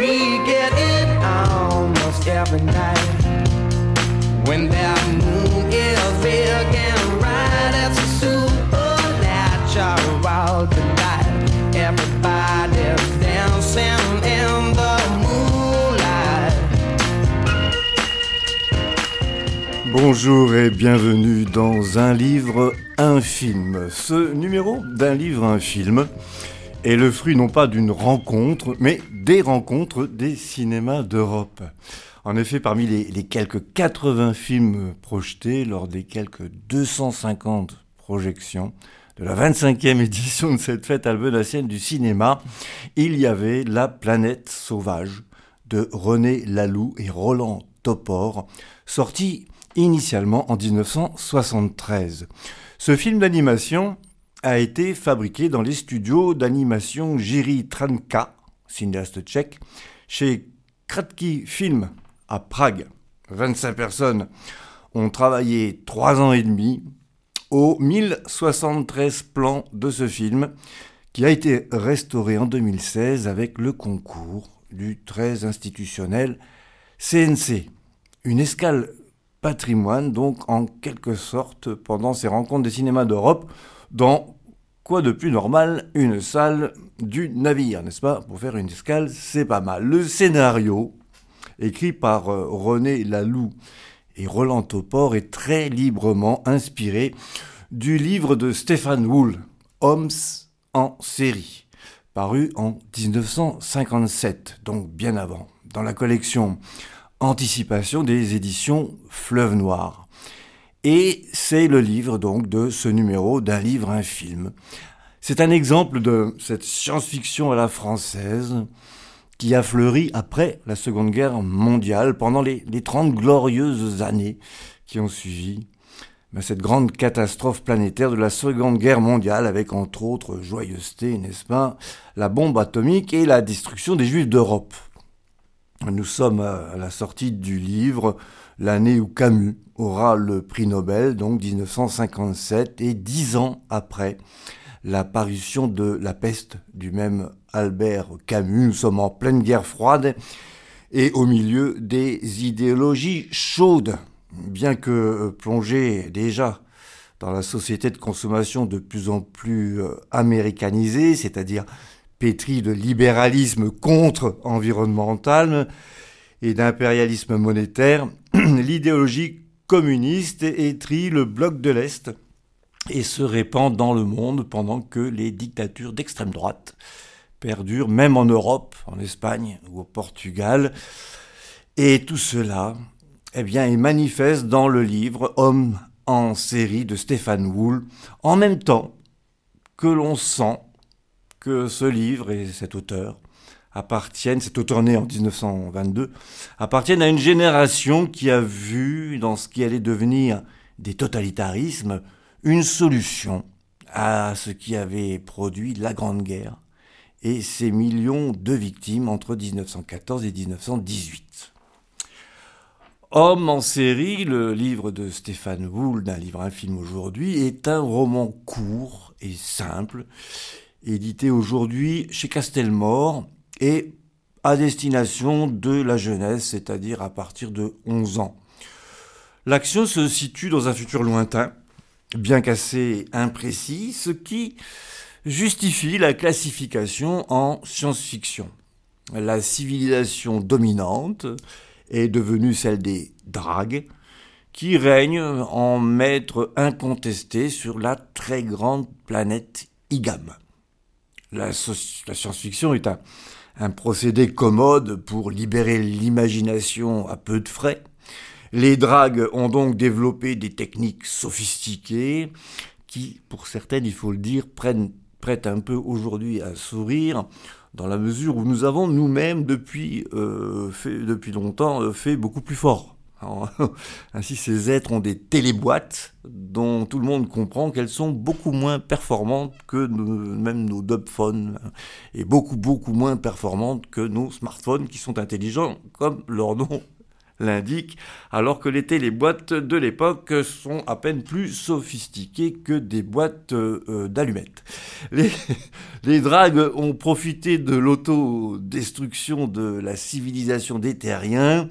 we get it almost every night. When that moon is big and bright, it's a supernatural delight. Everybody's dancing in the moonlight. Bonjour et bienvenue dans Un livre, un film. Ce numéro d'Un livre, un film est le fruit non pas d'une rencontre, mais des rencontres des cinémas d'Europe. En effet, parmi les quelques 80 films projetés lors des quelques 250 projections de la 25e édition de cette fête albenacienne du cinéma, il y avait La planète sauvage de René Laloux et Roland Topor, sorti initialement en 1973. Ce film d'animation a été fabriqué dans les studios d'animation Jiří Trnka, cinéaste tchèque, chez Kratky Film à Prague. 25 personnes ont travaillé 3 ans et demi aux 1073 plans de ce film qui a été restauré en 2016 avec le concours du très institutionnel CNC. Une escale patrimoine donc en quelque sorte pendant ces rencontres des cinémas d'Europe dans quoi de plus normal, une salle du navire, n'est-ce pas? Pour faire une escale, c'est pas mal. Le scénario, écrit par René Laloux et Roland Topor, est très librement inspiré du livre de Stefan Wool, Hommes en série, paru en 1957, donc bien avant, dans la collection Anticipation des éditions Fleuve Noir. Et c'est le livre donc de ce numéro d'Un livre, un film. C'est un exemple de cette science-fiction à la française qui a fleuri après la Seconde Guerre mondiale, pendant les 30 glorieuses années qui ont suivi cette grande catastrophe planétaire de la Seconde Guerre mondiale, avec entre autres joyeuseté, n'est-ce pas, la bombe atomique et la destruction des Juifs d'Europe. Nous sommes à la sortie du livre, l'année où Camus aura le prix Nobel, donc 1957, et 10 ans après la parution de La peste du même Albert Camus. Nous sommes en pleine guerre froide et au milieu des idéologies chaudes. Bien que plongé déjà dans la société de consommation de plus en plus américanisée, c'est-à-dire pétri de libéralisme contre-environnemental et d'impérialisme monétaire, l'idéologie communiste étrille le bloc de l'Est et se répand dans le monde pendant que les dictatures d'extrême droite perdurent, même en Europe, en Espagne ou au Portugal. Et tout cela est manifeste dans le livre Hommes en série de Stefan Wool, en même temps que l'on sent que ce livre et cet auteur cet auteur né en 1922, appartiennent à une génération qui a vu dans ce qui allait devenir des totalitarismes une solution à ce qui avait produit la Grande Guerre et ses millions de victimes entre 1914 et 1918. Homme en série, le livre de Stefan Wool, d'Un livre, un film aujourd'hui, est un roman court et simple, édité aujourd'hui chez Castelmore et à destination de la jeunesse, c'est-à-dire à partir de 11 ans. L'action se situe dans un futur lointain, bien qu'assez imprécis, ce qui justifie la classification en science-fiction. La civilisation dominante est devenue celle des dragues, qui règnent en maître incontesté sur la très grande planète Igam. La science-fiction est un procédé commode pour libérer l'imagination à peu de frais. Les dragues ont donc développé des techniques sophistiquées qui, pour certaines, il faut le dire, prêtent un peu aujourd'hui à sourire, dans la mesure où nous avons nous-mêmes, depuis longtemps, fait beaucoup plus fort. Alors, ainsi, ces êtres ont des téléboîtes dont tout le monde comprend qu'elles sont beaucoup moins performantes que même nos dubphones et beaucoup moins performantes que nos smartphones qui sont intelligents, comme leur nom l'indique, alors que les téléboîtes de l'époque sont à peine plus sophistiquées que des boîtes d'allumettes. Les dragues ont profité de l'autodestruction de la civilisation des terriens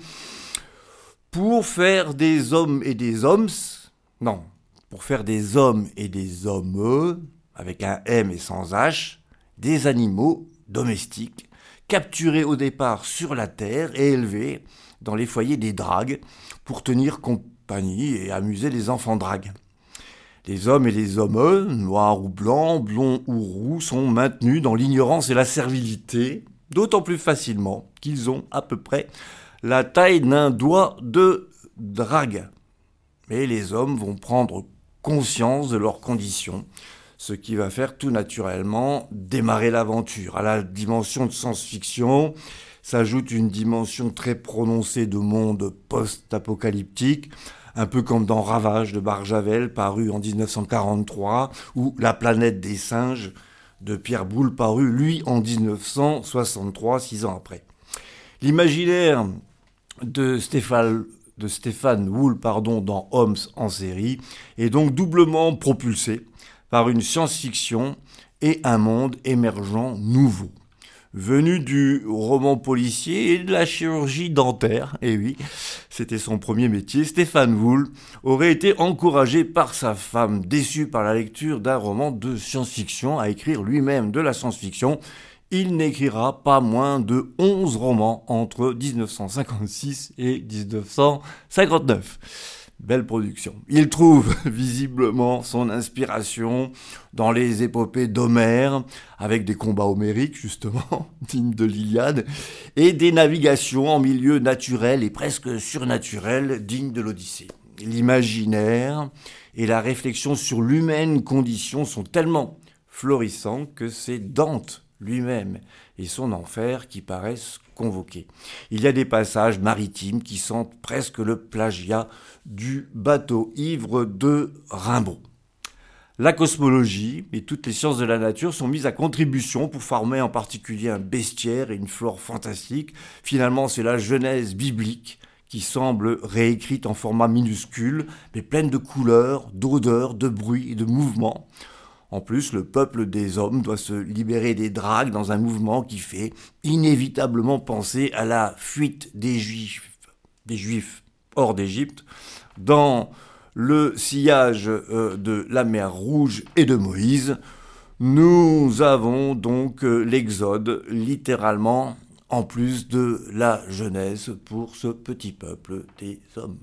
pour faire des hommes et des hommes, pour faire des hommes et des hommes, avec un M et sans H, des animaux domestiques, capturés au départ sur la terre et élevés dans les foyers des dragues pour tenir compagnie et amuser les enfants dragues. Les hommes et les hommes, noirs ou blancs, blonds ou roux, sont maintenus dans l'ignorance et la servilité, d'autant plus facilement qu'ils ont à peu près la taille d'un doigt de drague. Mais les hommes vont prendre conscience de leurs conditions, ce qui va faire tout naturellement démarrer l'aventure. À la dimension de science-fiction s'ajoute une dimension très prononcée de monde post-apocalyptique, un peu comme dans Ravage de Barjavel, paru en 1943, ou La planète des singes de Pierre Boulle, paru, lui, en 1963, 6 ans après. L'imaginaire de Stéphane Wool dans Holmes en série est donc doublement propulsé par une science-fiction et un monde émergent nouveau. Venu du roman policier et de la chirurgie dentaire, et oui, c'était son premier métier, Stéphane Wool aurait été encouragé par sa femme, déçue par la lecture d'un roman de science-fiction, à écrire lui-même de la science-fiction. Il n'écrira pas moins de 11 romans entre 1956 et 1959. Belle production. Il trouve visiblement son inspiration dans les épopées d'Homère, avec des combats homériques justement, dignes de l'Iliade, et des navigations en milieu naturel et presque surnaturel, dignes de l'Odyssée. L'imaginaire et la réflexion sur l'humaine condition sont tellement florissants que c'est Dante lui-même et son enfer qui paraissent convoqués. Il y a des passages maritimes qui sentent presque le plagiat du bateau ivre de Rimbaud. La cosmologie et toutes les sciences de la nature sont mises à contribution pour former en particulier un bestiaire et une flore fantastique. Finalement, c'est la Genèse biblique qui semble réécrite en format minuscule, mais pleine de couleurs, d'odeurs, de bruits et de mouvements. En plus, le peuple des hommes doit se libérer des dragues dans un mouvement qui fait inévitablement penser à la fuite des Juifs hors d'Égypte, dans le sillage de la mer Rouge et de Moïse. Nous avons donc l'Exode, littéralement, en plus de la Genèse pour ce petit peuple des hommes.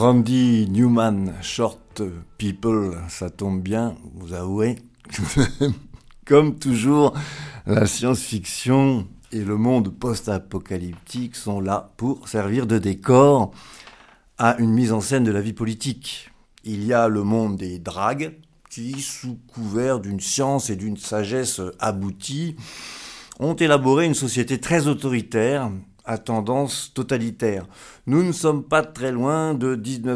Randy Newman, Short People, ça tombe bien, vous avouez. Comme toujours, la science-fiction et le monde post-apocalyptique sont là pour servir de décor à une mise en scène de la vie politique. Il y a le monde des dragues qui, sous couvert d'une science et d'une sagesse aboutie, ont élaboré une société très autoritaire à tendance totalitaire. Nous ne sommes pas très loin de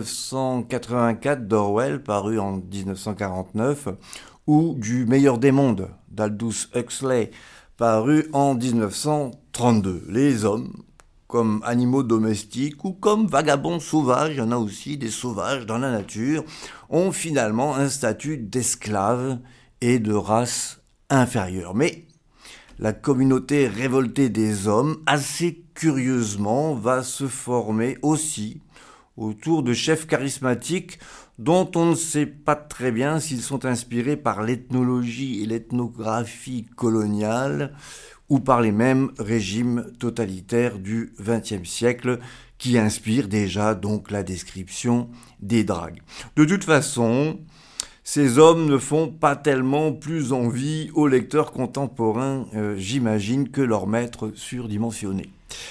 1984 d'Orwell, paru en 1949, ou du Meilleur des mondes d'Aldous Huxley, paru en 1932. Les hommes, comme animaux domestiques ou comme vagabonds sauvages, il y en a aussi des sauvages dans la nature, ont finalement un statut d'esclaves et de race inférieure. Mais la communauté révoltée des hommes, assez curieusement, va se former aussi autour de chefs charismatiques dont on ne sait pas très bien s'ils sont inspirés par l'ethnologie et l'ethnographie coloniale ou par les mêmes régimes totalitaires du XXe siècle qui inspirent déjà donc la description des dragues. De toute façon, ces hommes ne font pas tellement plus envie aux lecteurs contemporains, j'imagine, que leurs maîtres surdimensionnés.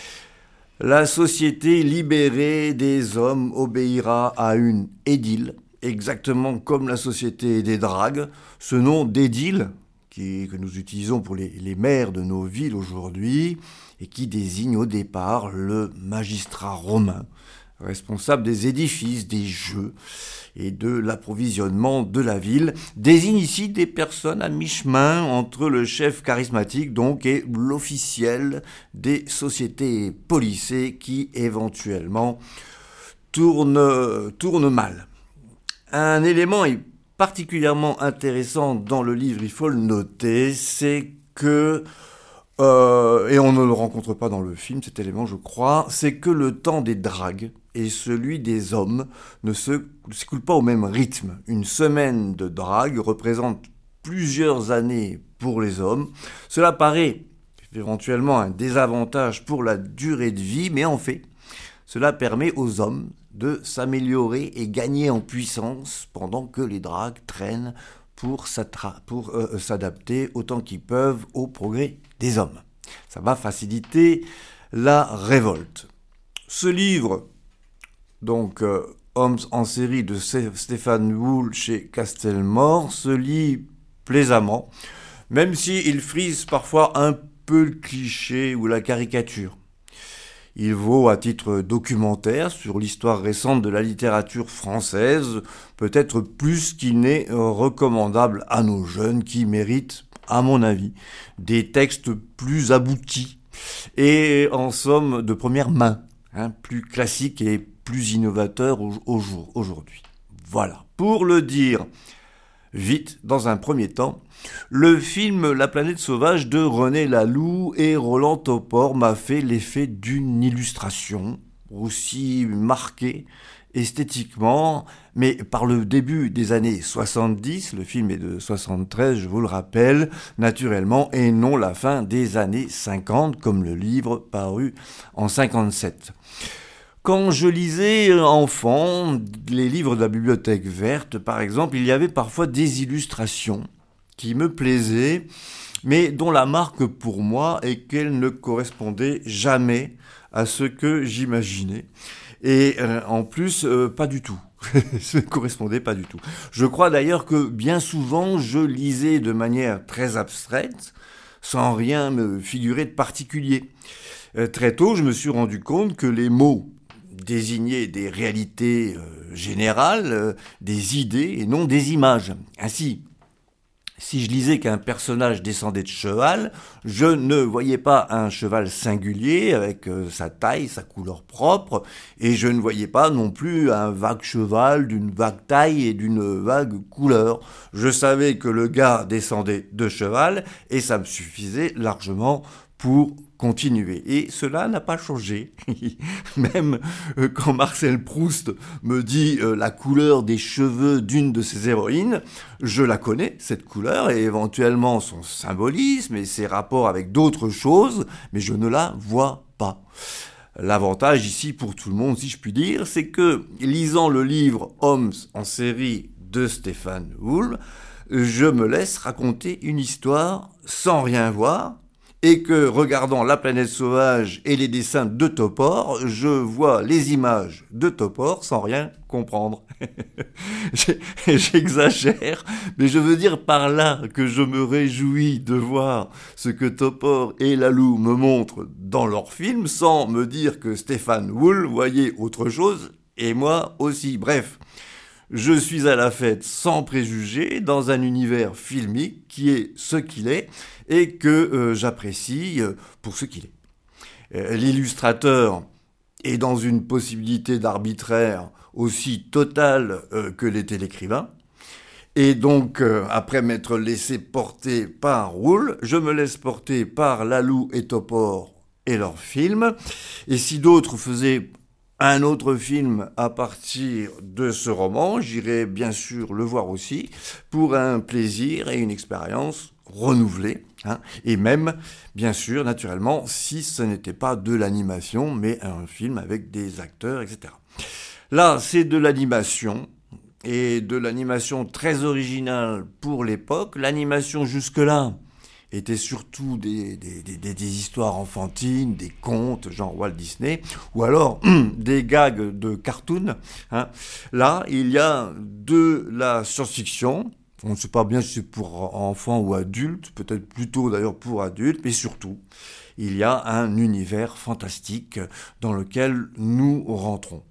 La société libérée des hommes obéira à une édile, exactement comme la société des dragues. Ce nom d'édile, que nous utilisons pour les maires de nos villes aujourd'hui, et qui désigne au départ le magistrat romain, responsable des édifices, des jeux et de l'approvisionnement de la ville, désigne ici des personnes à mi-chemin entre le chef charismatique donc et l'officiel des sociétés policées qui éventuellement tournent mal. Un élément est particulièrement intéressant dans le livre, il faut le noter, c'est que et on ne le rencontre pas dans le film, cet élément, je crois, c'est que le temps des dragues et celui des hommes ne s'écoulent pas au même rythme. Une semaine de drague représente plusieurs années pour les hommes. Cela paraît éventuellement un désavantage pour la durée de vie, mais en fait, cela permet aux hommes de s'améliorer et gagner en puissance pendant que les dragues traînent pour s'adapter autant qu'ils peuvent au progrès des hommes. Ça va faciliter la révolte. Ce livre, donc Hommes en série de Stéphane Wool chez Castelmore, se lit plaisamment, même s'il frise parfois un peu le cliché ou la caricature. Il vaut à titre documentaire sur l'histoire récente de la littérature française, peut-être plus qu'il n'est recommandable à nos jeunes qui méritent, à mon avis, des textes plus aboutis et en somme de première main, plus classiques et plus innovateurs aujourd'hui. Voilà, pour le dire vite, dans un premier temps, le film La planète sauvage de René Laloux et Roland Topor m'a fait l'effet d'une illustration aussi marquée esthétiquement, mais par le début des années 70, le film est de 73, je vous le rappelle, naturellement, et non la fin des années 50, comme le livre paru en 57. Quand je lisais enfant les livres de la Bibliothèque verte, par exemple, il y avait parfois des illustrations qui me plaisaient, mais dont la marque pour moi est qu'elles ne correspondaient jamais à ce que j'imaginais. Et en plus, pas du tout. Ça ne correspondait pas du tout. Je crois d'ailleurs que bien souvent, je lisais de manière très abstraite, sans rien me figurer de particulier. Très tôt, je me suis rendu compte que les mots désignaient des réalités générales, des idées et non des images. Ainsi, si je lisais qu'un personnage descendait de cheval, je ne voyais pas un cheval singulier avec sa taille, sa couleur propre, et je ne voyais pas non plus un vague cheval d'une vague taille et d'une vague couleur. Je savais que le gars descendait de cheval, et ça me suffisait largement pour continuer. Et cela n'a pas changé. Même quand Marcel Proust me dit la couleur des cheveux d'une de ses héroïnes, je la connais, cette couleur, et éventuellement son symbolisme et ses rapports avec d'autres choses, mais je ne la vois pas. L'avantage ici pour tout le monde, si je puis dire, c'est que lisant le livre Hommes en série de Stephen Wool, je me laisse raconter une histoire sans rien voir, et que, regardant La planète sauvage et les dessins de Topor, je vois les images de Topor sans rien comprendre. J'exagère, mais je veux dire par là que je me réjouis de voir ce que Topor et Lalou me montrent dans leurs films, sans me dire que Stephen Wool voyait autre chose, et moi aussi. Bref, je suis à la fête sans préjugés, dans un univers filmique qui est ce qu'il est, et que j'apprécie pour ce qu'il est. L'illustrateur est dans une possibilité d'arbitraire aussi totale que l'était l'écrivain. Et donc, après m'être laissé porter par Wool, je me laisse porter par Lalou et Topor et leurs films. Et si d'autres faisaient un autre film à partir de ce roman, j'irai bien sûr le voir aussi, pour un plaisir et une expérience renouvelée, et même, bien sûr, naturellement, si ce n'était pas de l'animation, mais un film avec des acteurs, etc. Là, c'est de l'animation, et de l'animation très originale pour l'époque. L'animation jusque-là étaient surtout des histoires enfantines, des contes, genre Walt Disney, ou alors des gags de cartoon. Là, il y a de la science-fiction. On ne sait pas bien si c'est pour enfants ou adultes, peut-être plutôt d'ailleurs pour adultes, mais surtout, il y a un univers fantastique dans lequel nous rentrons.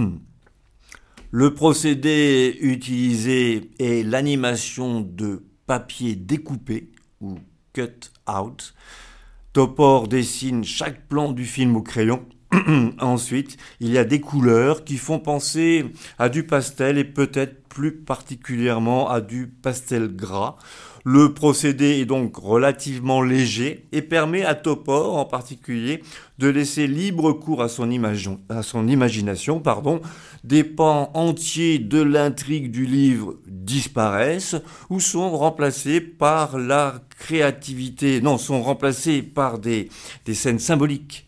Le procédé utilisé est l'animation de papier découpé, ou cut out. Topor dessine chaque plan du film au crayon. Ensuite, il y a des couleurs qui font penser à du pastel et peut-être plus particulièrement à du pastel gras. Le procédé est donc relativement léger et permet à Topor en particulier de laisser libre cours à son imagination. Des pans entiers de l'intrigue du livre disparaissent ou sont remplacés par la créativité, sont remplacés par des scènes symboliques,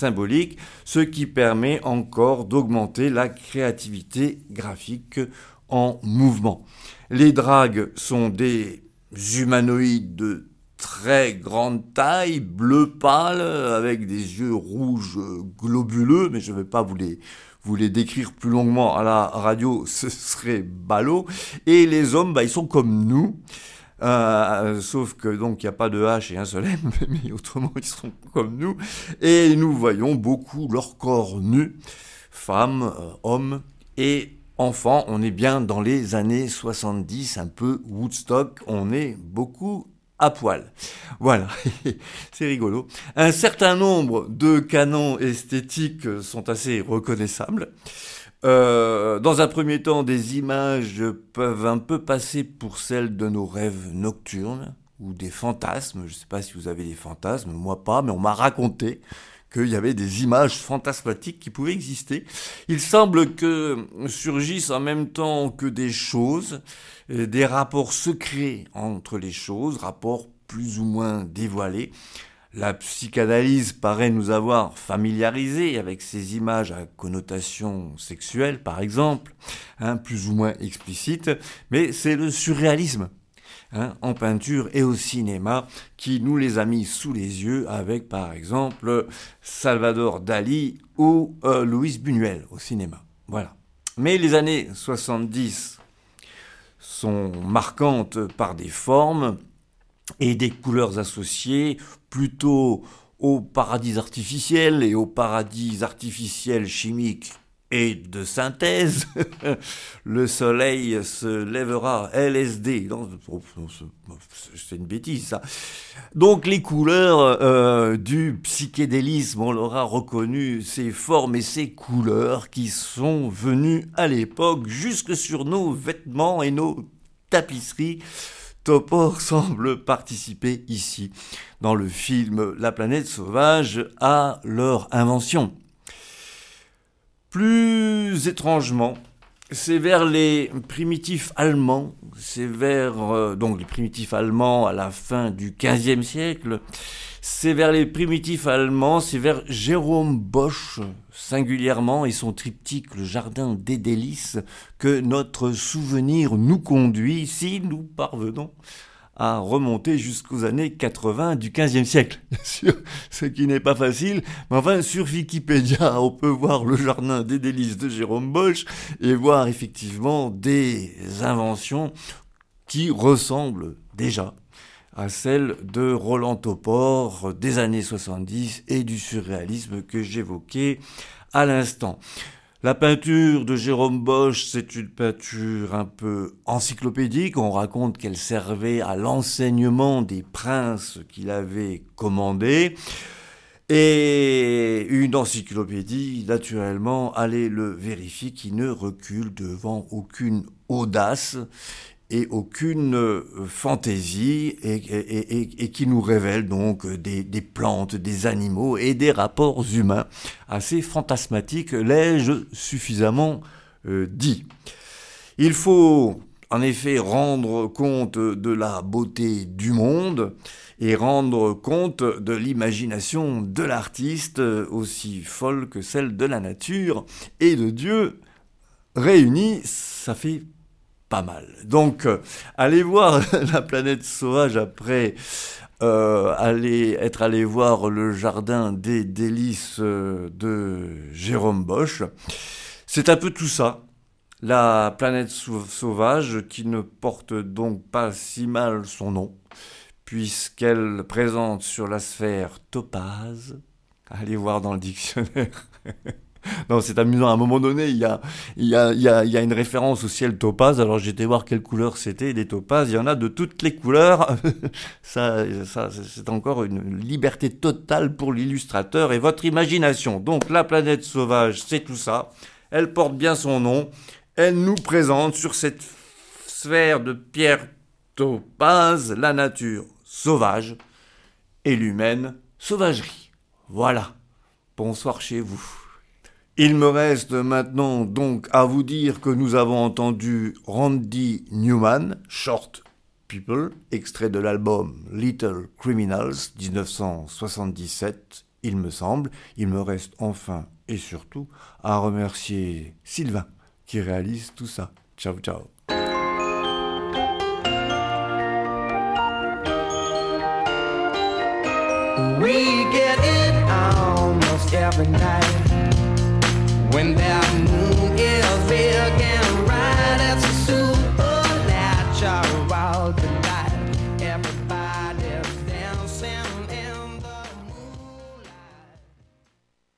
ce qui permet encore d'augmenter la créativité graphique en mouvement. Les dragues sont des humanoïdes de très grande taille, bleu pâle, avec des yeux rouges globuleux, mais je ne vais pas vous les décrire plus longuement à la radio, ce serait ballot. Et les hommes, ils sont comme nous, sauf que donc il n'y a pas de H et un seul M, mais autrement ils sont comme nous. Et nous voyons beaucoup leur corps nu, femmes, hommes et enfants. On est bien dans les années 70, un peu Woodstock, on est beaucoup à poil. Voilà, c'est rigolo. Un certain nombre de canons esthétiques sont assez reconnaissables. Dans un premier temps, des images peuvent un peu passer pour celles de nos rêves nocturnes ou des fantasmes. Je ne sais pas si vous avez des fantasmes, moi pas, mais on m'a raconté qu'il y avait des images fantasmatiques qui pouvaient exister. Il semble que surgissent en même temps que des choses, des rapports secrets entre les choses, rapports plus ou moins dévoilés. La psychanalyse paraît nous avoir familiarisés avec ces images à connotation sexuelle, par exemple, plus ou moins explicites, mais c'est le surréalisme, en peinture et au cinéma, qui nous les a mis sous les yeux avec, par exemple, Salvador Dali ou Luis Buñuel au cinéma. Voilà. Mais les années 70 sont marquantes par des formes et des couleurs associées plutôt au paradis artificiel et au paradis artificiel chimique et de synthèse. Le soleil se lèvera, LSD. Non, c'est une bêtise, ça. Donc les couleurs du psychédélisme, on l'aura reconnu, ces formes et ces couleurs qui sont venues à l'époque jusque sur nos vêtements et nos tapisseries. Topor semble participer ici, dans le film La planète sauvage, à leur invention. Plus étrangement, c'est vers les primitifs allemands, c'est vers donc les primitifs allemands à la fin du XVe siècle. C'est vers les primitifs allemands, c'est vers Jérôme Bosch, singulièrement, et son triptyque Le Jardin des Délices, que notre souvenir nous conduit, si nous parvenons à remonter jusqu'aux années 80 du XVe siècle. Bien sûr, ce qui n'est pas facile, mais enfin, sur Wikipédia, on peut voir Le Jardin des Délices de Jérôme Bosch et voir effectivement des inventions qui ressemblent déjà à celle de Roland Topor des années 70 et du surréalisme que j'évoquais à l'instant. La peinture de Jérôme Bosch, c'est une peinture un peu encyclopédique. On raconte qu'elle servait à l'enseignement des princes qu'il avait commandés. Et une encyclopédie, naturellement, allez le vérifier, qui ne recule devant aucune audace et aucune fantaisie et qui nous révèle donc des plantes, des animaux et des rapports humains assez fantasmatiques, l'ai-je suffisamment dit. Il faut en effet rendre compte de la beauté du monde et rendre compte de l'imagination de l'artiste, aussi folle que celle de la nature et de Dieu réunis, ça fait pas mal. Donc, allez voir La Planète Sauvage après être allé voir Le Jardin des Délices de Jérôme Bosch. C'est un peu tout ça. La Planète Sauvage, qui ne porte donc pas si mal son nom, puisqu'elle présente sur la sphère topaz. Allez voir dans le dictionnaire. Non, c'est amusant. À un moment donné, il y a une référence au ciel topaz. Alors, j'ai été voir quelle couleur c'était. Des topazes, il y en a de toutes les couleurs. Ça, c'est encore une liberté totale pour l'illustrateur et votre imagination. Donc, La Planète Sauvage, c'est tout ça. Elle porte bien son nom. Elle nous présente sur cette sphère de pierre topaz la nature sauvage et l'humaine sauvagerie. Voilà. Bonsoir chez vous. Il me reste maintenant donc à vous dire que nous avons entendu Randy Newman, Short People, extrait de l'album Little Criminals 1977, il me semble. Il me reste enfin et surtout à remercier Sylvain qui réalise tout ça. Ciao, ciao. We get it almost every night when that moon